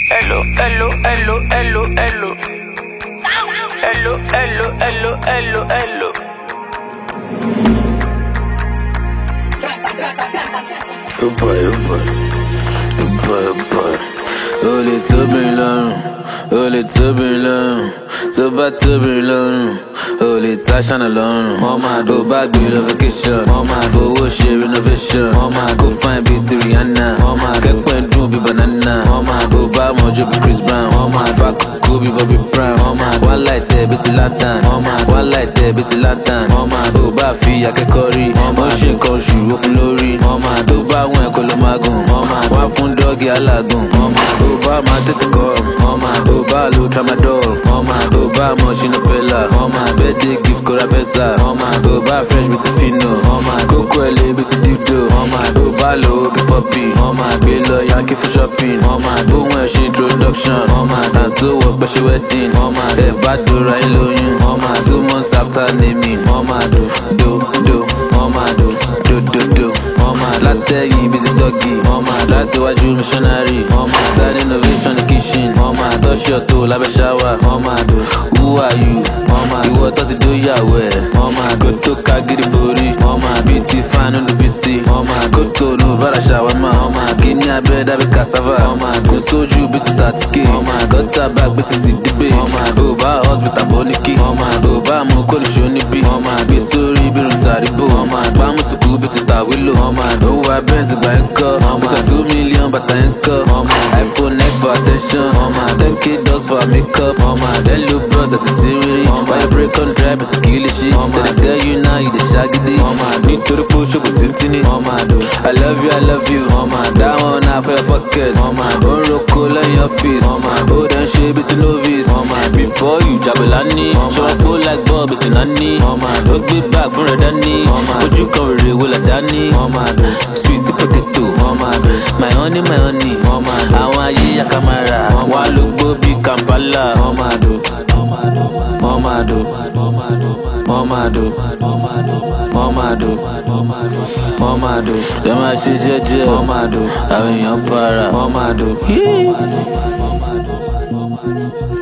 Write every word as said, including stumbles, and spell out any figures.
Hello, hello, hello, hello, hello. Hello, hello, hello, hello, hello. Oh boy, oh boy, oh boy, oh boy. Oh, les turbulents, oh, les turbulents. So bad turbulent. Oh, les tâches en alone. Mama, go back to the vacation. Mama, go wash your renovation. Mama, go find beauty Rihanna. Mama, get point do be banana. Mama, go buy more job Chris Brown. Mama, fuck Kobe Bobby Brown. Mama, one light there, bitty lantern. Mama, one light there, bitty lantern. Mama, go buy fee, I can curry. Mama, she come shoe, open lorry. Mama, go buy one kolomagun. Mama, one fun doggy alagun. Mama, go buy my tete come. Mama, go buy low tramadol. Mama, go buy more Shinapella. Mama, birthday gift Corapesa. Mama, go buy fresh with fino. Mama, go quelle with dildo. Mama, go buy low be puppy. Mama, be low Yankee for shopping. Mama, go when she introduction. Mama, and so what but she wedding. Mama, hey bad do right low you. Mama, two months after naming. Mama, do do do. Mama, do do do do. Mama, latte you busy doggy. Mama, latte watch you missionary. Mama, start innovation in the kitchen. Mama, touch your toe like a shower. Mama, do who are you? Mama, you what does it do ya way? Mama, go to Kagiri booty. Mama, beauty fan on the B C. Mama, go to no bara shower. Mama, Kenya bed I be cassava. Mama, go soju bitty thirty K. Mama, got her back bitty C D B. Mama, go buy hospital boniki. Mama, go buy mo call shoni B. Mama, be sorry be rotary bo. Mama, buy mo to go bitty star willow. Mama, go buy Benz by car. Mama, two million but I ain't car. Mama, iPhone X for attention. Mama, ten K dollars for makeup. Mama, then look bros at the series. Why you break on drive it's kill shit. Mama, then I tell you now you the shaggy D. Mama, need to the push up with Tintini. Mama, do I love you, I love you. Mama, that one out for your pocket. Mama, don't roll cool on your face. Mama, go then shape it's a novice. Mama, before you Jabelani. So I go like Bob it's a nanny. Mama, don't be back for a Danny. Mama, would you come with will a Danny? Mama, do sweet potato. Mama, do my honey, my honey. Mama, I want you a camera. Mama, look Bobby Kampala. Mama, do Mama do, Mama do, Mama do, Mama do. Them a shit jeje. Mama do, I mean your para. Mama do.